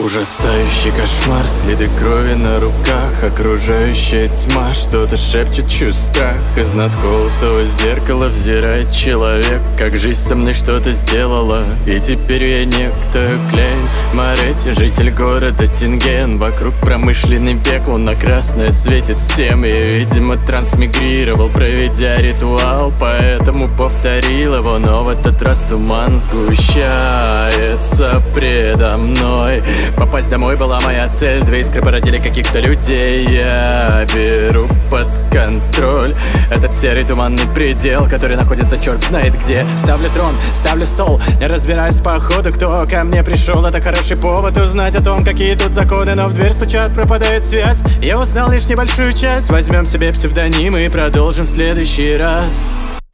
Ужасающий кошмар, следы крови на руках, окружающая тьма, что-то шепчет, чую страх. Из надколотого зеркала взирает человек, как жизнь со мной что-то сделала. И теперь я некто Клейн Моретти, житель города Тинген. Вокруг промышленный бег, луна красная светит всем. Я, видимо, трансмигрировал, проведя ритуал, поэтому повторил его. Но в этот раз туман сгущается предо мной. Попасть домой была моя цель, две искры породили каких-то людей. Я беру под контроль этот серый туманный предел, который находится черт знает где. Ставлю трон, ставлю стол, не разбираюсь по ходу, кто ко мне пришел. Это хороший повод узнать о том, какие тут законы. Но в дверь стучат, пропадает связь. Я узнал лишь небольшую часть. Возьмем себе псевдонимы и продолжим в следующий раз.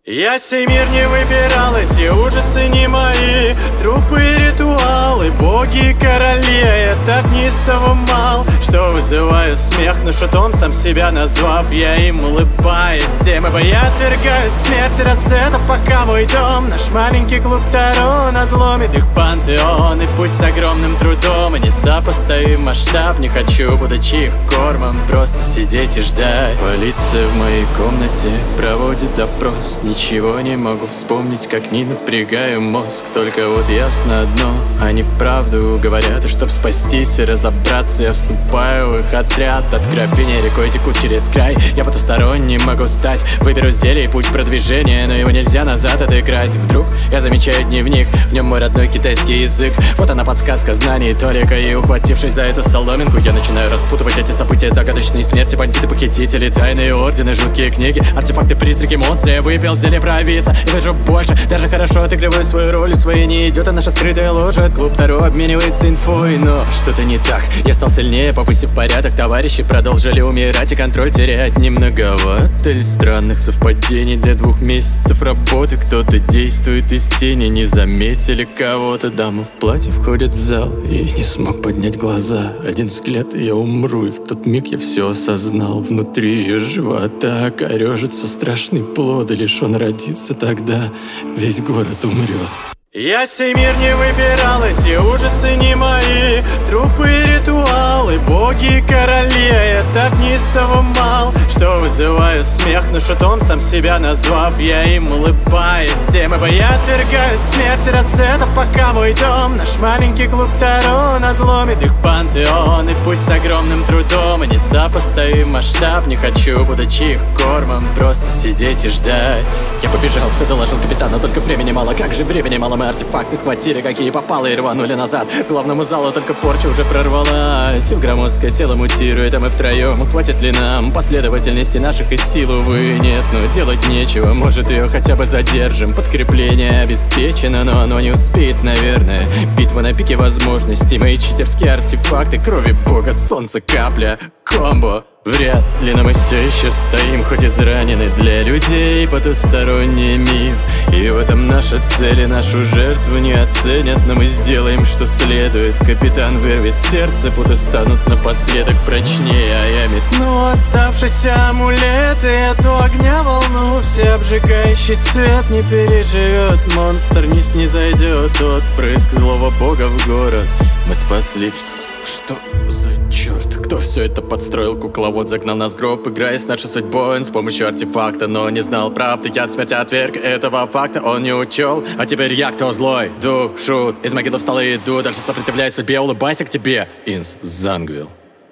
Я сей мир не выбирал, эти ужасы не мои. Трупы и ритуалы, боги и короли. Я так неистово мал, что вызываю смех. Но шутом сам себя назвав, я им улыбаюсь всем. Ибо я отвергаю смерть, раз это пока мой дом. Наш маленький клуб Таро надломит их пантеон. И пусть с огромным трудом и несопоставим масштаб. Не хочу, будучи их кормом, просто сидеть и ждать. Полиция в моей комнате проводит допрос. Ничего не могу вспомнить, как не напрягаю мозг. Только вот ясно одно, они правду говорят. И чтоб спастись и разобраться, я вступаю в их отряд. Откровения рекой текут через край. Я потусторонний могу стать. Выберу зелье и путь продвижения, но его нельзя назад отыграть. Вдруг я замечаю дневник, в нем мой родной китайский язык. Вот она подсказка знаний толика. И ухватившись за эту соломинку, я начинаю распутывать эти события. Загадочные смерти, бандиты, похитители, тайные ордены, жуткие книги, артефакты, призраки, монстры. Я выпил зелье провидца и вижу больше. Даже хорошо отыгрываю свою роль, в своей не идет, а наша скрытая ложь. Клуб Таро обменивается инфой, но что-то не так. Я стал сильнее, повысив порядок. Товарищи продолжили умирать, и контроль терять не многовато ли странных совпадений для 2 месяцев работы? Кто-то действует из тени, не заметили кого-то. Дама в платье входит в зал, и не смог поднять глаза. Один взгляд, и я умру, и в тот миг я все осознал. Внутри ее живота корежится страшный плод, и лишь он родится, тогда весь город умрет. Я сей мир не выбирал, эти ужасы не мои. Трупы и ритуалы, боги и короли. Я так неистово мал, что вызываю смех. Но шутом сам себя назвав, я им улыбаюсь всем. Ибо я отвергаю смерть, раз это пока мой дом. Наш маленький клуб Таро надломит их пантеон. И пусть с огромным трудом и несопоставим масштаб. Не хочу, будучи их кормом, просто сидеть и ждать. Я побежал, все доложил капитану, только времени мало. Как же времени мало, мы артефакты схватили, какие попало, и рванули назад. К главному залу только порча уже прорвалась. В громоздкое тело мутирует, а мы втроем. Хватит ли нам последовательности наших и сил, увы, нет. Но делать нечего, может ее хотя бы задержим. Подкрепление обеспечено, но оно не успеет, наверное. Битва на пике возможностей, мои читерские артефакты, крови бога, солнце, капля, комбо. Вряд ли, но мы все еще стоим, хоть изранены. Для людей потусторонний миф, и в этом наша цель, и нашу жертву не оценят. Но мы сделаем, что следует. Капитан вырвет сердце, путы станут напоследок прочнее, а я метну оставшийся амулет и эту огня волну. Всеобжигающий свет не переживет, монстр не снизойдет. Отпрыск злого бога в город, мы спасли все. Что за черт? Кто все это подстроил? Кукловод загнал нас в гроб, играя с нашей судьбой с помощью артефакта, но не знал правды. Я смерть отверг этого факта, он не учел. А теперь я кто злой? Душу из могилы встал и иду. Дальше сопротивляй судьбе, улыбайся к тебе. Инс Зангвилл.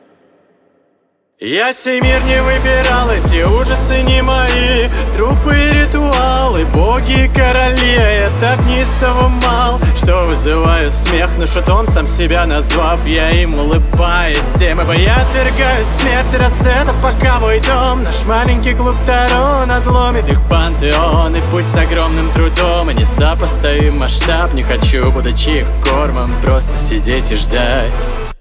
Я сей мир не выбирал, эти ужасы не мои. Трупы и ритуалы, боги и короли. Я так неистово мал, что вызываю смех. Но шутом сам себя назвав, я им улыбаюсь всем. Ибо я отвергаю смерть, раз это пока мой дом. Наш маленький клуб Таро надломит их пантеон. И пусть с огромным трудом и несопоставим масштаб. Не хочу, будучи их кормом, просто сидеть и ждать.